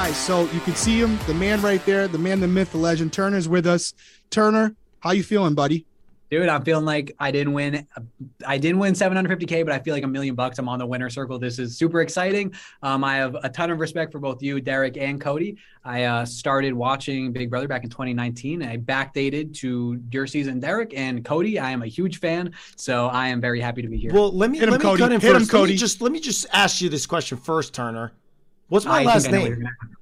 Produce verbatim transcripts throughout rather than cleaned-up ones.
guys, so you can see him, the man right there, the man, the myth, the legend. Turner's with us. Turner, how you feeling, buddy? Dude, I'm feeling like I didn't win. I didn't win seven hundred fifty K, but I feel like a million bucks. I'm on the winner circle. This is super exciting. Um, I have a ton of respect for both you, Derek, and Cody. I uh, started watching Big Brother back in twenty nineteen. I backdated to your season, Derek, and Cody. I am a huge fan, so I am very happy to be here. Well, let me Hit him, let me Cody. cut in Hit him, first. Let Cody. me just let me just ask you this question first, Turner. What's my I last think I know what name? you're gonna-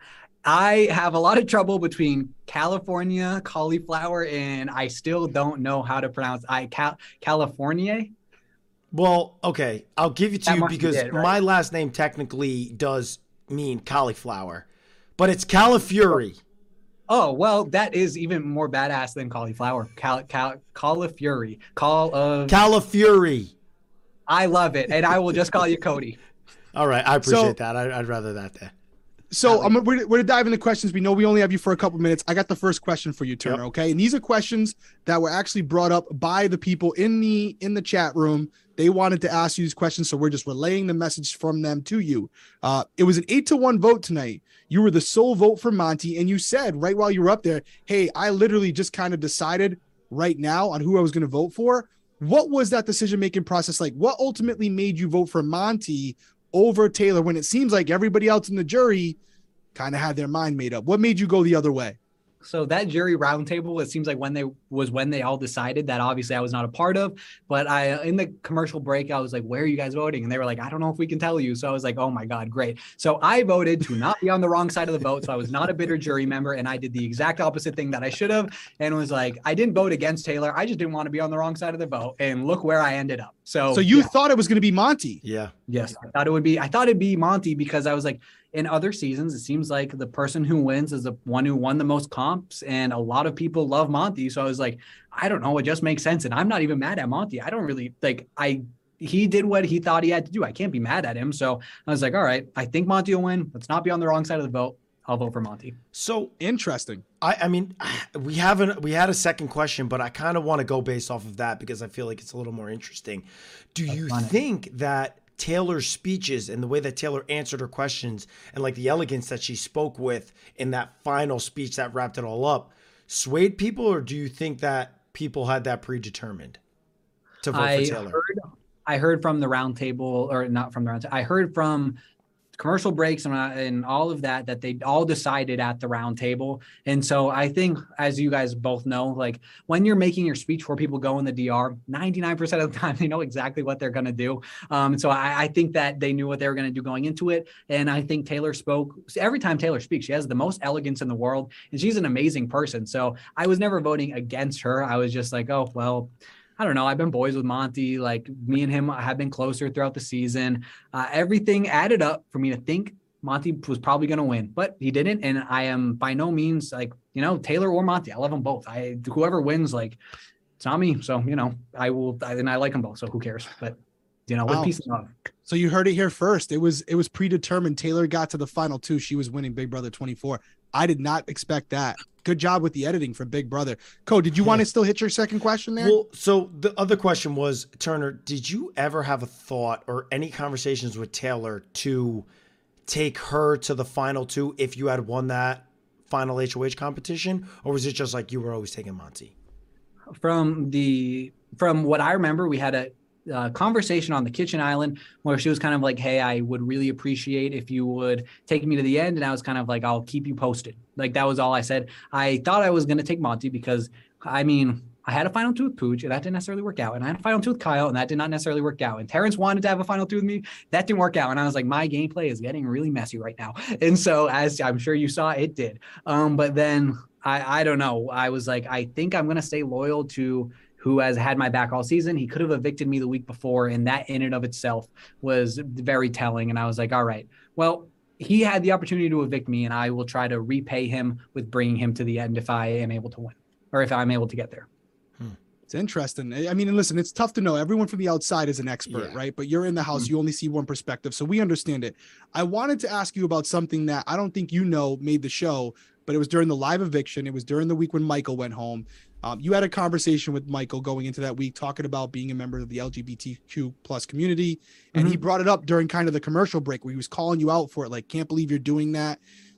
I have a lot of trouble between California, cauliflower, and I still don't know how to pronounce I Cal California. Well, okay, I'll give it to That you must be because it, right? my last name technically does mean cauliflower, but it's Califury. Oh, well, that is even more badass than cauliflower. Cal, cal, cauliflower. Call of. Califury. I love it, and I will just call you Cody. All right, I appreciate So- that. I, I'd rather that there. So I'm, we're, we're going to dive into questions. We know we only have you for a couple minutes. I got the first question for you, Turner, Yep. okay? And these are questions that were actually brought up by the people in the in the chat room. They wanted to ask you these questions, so we're just relaying the message from them to you. Uh, it was an eight to one vote tonight. You were the sole vote for Monty, and you said right while you were up there, hey, I literally just kind of decided right now on who I was going to vote for. What was that decision-making process like? What ultimately made you vote for Monty over Taylor when it seems like everybody else in the jury kind of had their mind made up? What made you go the other way? So that jury roundtable, it seems like when they was when they all decided that obviously I was not a part of, but I in the commercial break I was like, where are you guys voting? And they were like, I don't know if we can tell you. So I was like, oh my God, great. So I voted to not be on the wrong side of the vote. So I was not a bitter jury member, and I did the exact opposite thing that I should have, and was like, I didn't vote against Taylor. I just didn't want to be on the wrong side of the vote, and look where I ended up. So So you yeah. thought it was going to be Monty. Yeah. Yes, I thought it would be. I thought it'd be Monty because I was like, in other seasons, it seems like the person who wins is the one who won the most comps, and a lot of people love Monty. So I was like, I don't know, it just makes sense, and I'm not even mad at Monty. I don't really like. I he did what he thought he had to do. I can't be mad at him. So I was like, all right, I think Monty will win. Let's not be on the wrong side of the vote. I'll vote for Monty. So Interesting. I, I mean, we haven't we had a second question, but I kind of want to go based off of that because I feel like it's a little more interesting. Do you funny. think that Taylor's speeches and the way that Taylor answered her questions and like the elegance that she spoke with in that final speech that wrapped it all up swayed people, or do you think that people had that predetermined to vote I for Taylor? heard, I heard from the round table, or not from the round table. I heard from commercial breaks and, uh, and all of that, that they all decided at the round table. And so I think, as you guys both know, like when you're making your speech for people go in the D R, ninety-nine percent of the time, they know exactly what they're going to do. Um, so I, I think that they knew what they were going to do going into it. And I think Taylor spoke every time Taylor speaks, she has the most elegance in the world, and she's an amazing person. So I was never voting against her. I was just like, oh, well, I don't know. I've been boys with Monty. Like me and him have been closer throughout the season. Uh, everything added up for me to think Monty was probably going to win, but he didn't. And I am by no means like, you know, Taylor or Monty. I love them both. I, whoever wins, like it's not me. So, you know, I will, I, and I like them both. So who cares? But you know, Wow. with peace and love. So you heard it here first. It was it was predetermined. Taylor got to the final two. She was winning Big Brother twenty-four. I did not expect that. Good job with the editing for Big Brother. Code, did you want to still hit your second question there? Well, so the other question was, Turner, did you ever have a thought or any conversations with Taylor to take her to the final two if you had won that final H O H competition? Or was it just like you were always taking Monty? From the, from what I remember, we had a, Uh, conversation on the kitchen island where she was kind of like, hey, I would really appreciate if you would take me to the end. And I was kind of like, I'll keep you posted. Like that was all I said. I thought I was going to take Monty because, I mean, I had a final two with Pooch and that didn't necessarily work out. And I had a final two with Kyle and that did not necessarily work out. And Terrence wanted to have a final two with me. That didn't work out. And I was like, my gameplay is getting really messy right now. And so as I'm sure you saw, it did. Um, but then I, I don't know. I was like, I think I'm going to stay loyal to who has had my back all season. He could have evicted me the week before, and that in and of itself was very telling. And I was like, all right, well, he had the opportunity to evict me, and I will try to repay him with bringing him to the end if I am able to win, or if I'm able to get there. It's interesting. I mean, and listen, it's tough to know. Everyone from the outside is an expert, Yeah. right? But you're in the house, Mm-hmm. you only see one perspective. So we understand it. I wanted to ask you about something that I don't think you know made the show, but it was during the live eviction. It was during the week when Michael went home. Um, you had a conversation with Michael going into that week, talking about being a member of the L G B T Q plus community. And Mm-hmm. he brought it up during kind of the commercial break where he was calling you out for it. Like, can't believe you're doing that.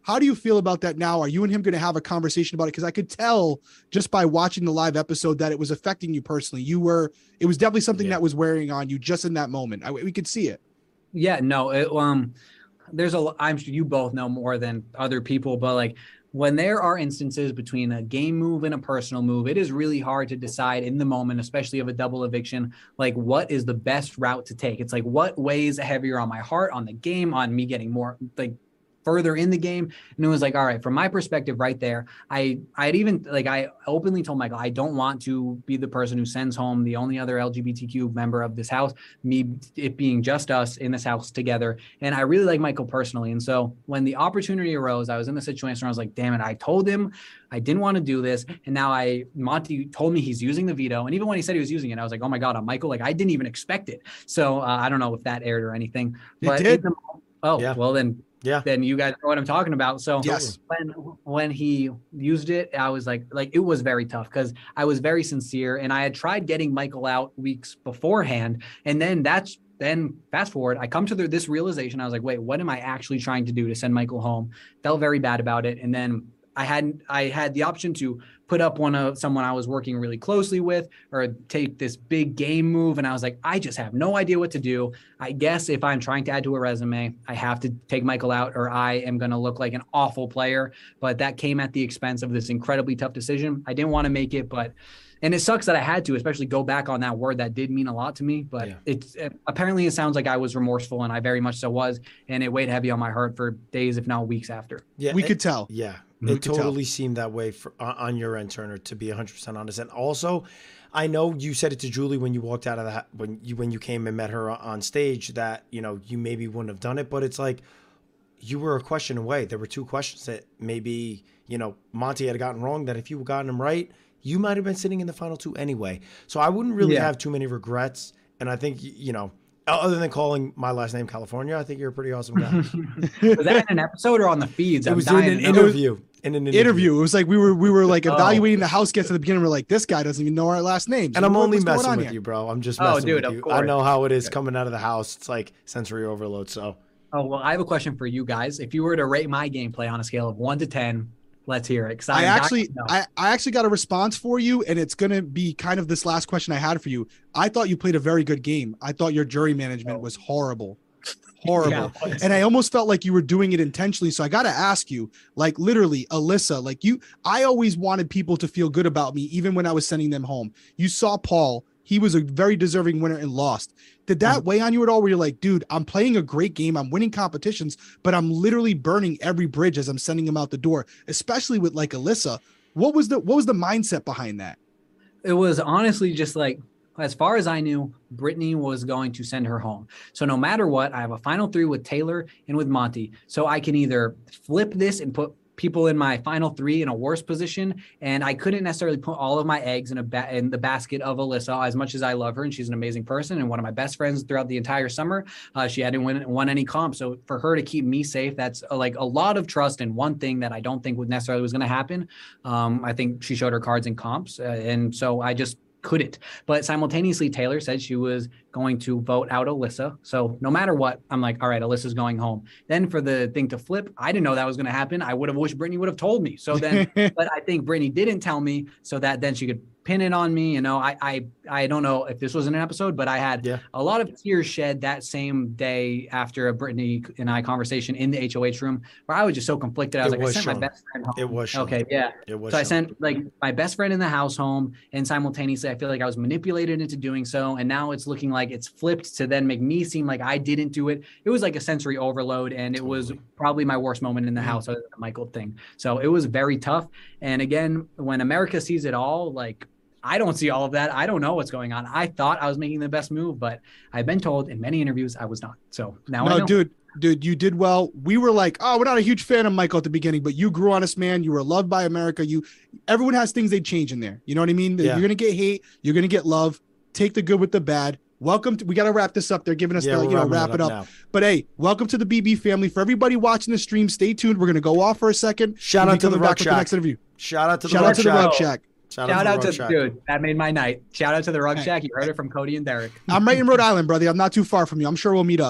How do you feel about that now? Are you and him going to have a conversation about it? Because I could tell just by watching the live episode that it was affecting you personally. You were, it was definitely something Yeah. that was wearing on you just in that moment. I, we could see it. Yeah, no, it, um, there's a, I'm sure you both know more than other people, but like when there are instances between a game move and a personal move, it is really hard to decide in the moment, especially of a double eviction, like what is the best route to take? It's like, what weighs heavier on my heart, on the game, on me getting more like further in the game. And it was like, all right, from my perspective right there, I, I'd even like, I openly told Michael, I don't want to be the person who sends home the only other L G B T Q member of this house, me, it being just us in this house together. And I really like Michael personally. And so when the opportunity arose, I was in the situation where I was like, damn it, I told him I didn't want to do this. And now I, Monty told me he's using the veto. And even when he said he was using it, I was like, oh my God, I'm Michael. Like I didn't even expect it. So uh, I don't know if that aired or anything, but It did. the, oh, Yeah. well then, Yeah. then you guys know what I'm talking about. So Yes. when when he used it, I was like, like it was very tough because I was very sincere and I had tried getting Michael out weeks beforehand. And then that's then fast forward, I come to the, this realization. I was like, wait, what am I actually trying to do to send Michael home? Felt very bad about it. And then I hadn't, I had the option to put up one of someone I was working really closely with or take this big game move. And I was like, I just have no idea what to do. I guess if I'm trying to add to a resume, I have to take Michael out or I am going to look like an awful player. But that came at the expense of this incredibly tough decision. I didn't want to make it, but and it sucks that I had to, especially go back on that word that did mean a lot to me. But yeah. it's it, apparently it sounds like I was remorseful and I very much so was. And it weighed heavy on my heart for days, if not weeks after. Yeah, we it, could tell. Yeah, We it could totally tell. seemed that way for, on your end, Turner, to be one hundred percent honest. And also, I know you said it to Julie when you walked out of that, when you when you came and met her on stage that, you know, you maybe wouldn't have done it. But it's like you were a question away. There were two questions that maybe, you know, Monty had gotten wrong, that if you had gotten them right, you might have been sitting in the final two anyway. So I wouldn't really Yeah. have too many regrets. And I think, you know, other than calling my last name California, I think you're a pretty awesome guy. Was that in an episode or on the feeds? It I'm was in dying an to know. interview. In an interview. Interview. It was like we were we were like Oh. evaluating the house guests at the beginning. We're like, this guy doesn't even know our last names. And I'm What- only what's going messing on with here? you, bro. I'm just Oh, messing dude, with of you. I course. know how it is coming out of the house. It's like sensory overload. So Oh, well, I have a question for you guys. If you were to rate my gameplay on a scale of one to ten, let's hear it. 'Cause I I'm actually, dying to know. I, I actually got a response for you, and it's gonna be kind of this last question I had for you. I thought you played a very good game. I thought your jury management was horrible, horrible, Yeah, it was. and I almost felt like you were doing it intentionally. So I got to ask you, like literally, Alyssa, like you, I always wanted people to feel good about me, even when I was sending them home. You saw Paul; he was a very deserving winner and lost. Did that Mm-hmm. weigh on you at all? Where you're like, dude, I'm playing a great game, I'm winning competitions, but I'm literally burning every bridge as I'm sending them out the door, especially with like Alyssa. What was the what was the mindset behind that? It was honestly just like, as far as I knew, Brittany was going to send her home. So no matter what, I have a final three with Taylor and with Monty. So I can either flip this and put people in my final three in a worse position. And I couldn't necessarily put all of my eggs in a ba- in the basket of Alyssa, as much as I love her. And she's an amazing person and one of my best friends throughout the entire summer. Uh, she hadn't win, won any comp. So for her to keep me safe, that's uh, like a lot of trust in one thing that I don't think would necessarily was going to happen. Um, I think she showed her cards in comps. Uh, and so I just couldn't. But simultaneously, Taylor said she was going to vote out Alyssa. So no matter what, I'm like, all right, Alyssa's going home. Then for the thing to flip, I didn't know that was going to happen. I would have wished Brittany would have told me. So then, but I think Brittany didn't tell me so that then she could pin it on me. You know, I, I, I don't know if this was in an episode, but I had Yeah. a lot of tears shed that same day after a Brittany and I conversation in the H O H room where I was just so conflicted. I was It like, was I sent shown. my best friend home. It was shown. Okay. Yeah. it was. So I shown. sent like my best friend in the house home, and simultaneously I feel like I was manipulated into doing so. And now it's looking like it's flipped to then make me seem like I didn't do it. It was like a sensory overload, and it was Totally. probably my worst moment in the Mhm. house other than the Michael thing. So it was very tough. And again, when America sees it all, like I don't see all of that. I don't know what's going on. I thought I was making the best move, but I've been told in many interviews I was not. So now I No, know. dude, dude, you did well. We were like, oh, we're not a huge fan of Michael at the beginning, but you grew on us, man. You were loved by America. You, everyone has things they change in there. You know what I mean? Yeah. You're gonna get hate. You're gonna get love. Take the good with the bad. Welcome to. We got to wrap this up. They're giving us Yeah, the, we're you know, wrapping wrap it up. now. But hey, welcome to the B B family. For everybody watching the stream, stay tuned. We're gonna go off for a second. Shout We'll out be to the coming back Rug with Shack. next interview. Shout out to the Shout Rug out to the Shack. Rug Shack. Shout, Shout out the to Rug Shack. dude. That made my night. Shout out to the Rug Hey. Shack. You heard it from Cody and Derek. I'm right in Rhode Island, brother. I'm not too far from you. I'm sure we'll meet up.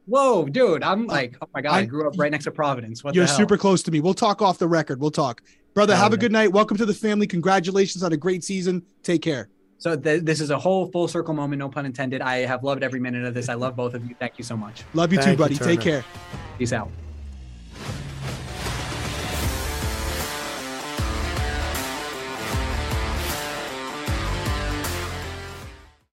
Whoa, dude. I'm like, oh my God, I, I- grew up right next to Providence. What You're the hell? super close to me. We'll talk off the record. We'll talk. Brother, Oh, have a yeah. good night. Welcome to the family. Congratulations on a great season. Take care. So th- this is a whole full circle moment, no pun intended. I have loved every minute of this. I love both of you. Thank you so much. Love you Thank too, you, buddy. Take Turner. care. Peace out.